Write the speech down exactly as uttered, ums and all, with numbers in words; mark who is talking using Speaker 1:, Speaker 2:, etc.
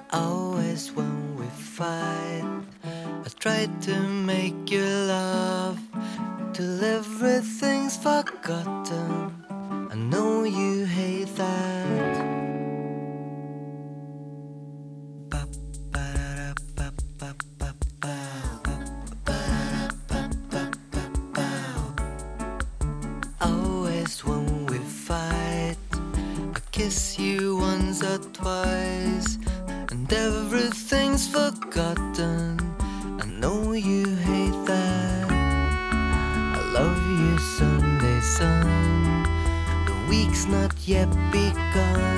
Speaker 1: Always when we fight, I try to make you laugh till everything's forgotten. I know you hate that. Always when we fight, I kiss you once or twice, and everything's forgotten. I know you hate that. I love you Sunday sun. The week's not yet begun.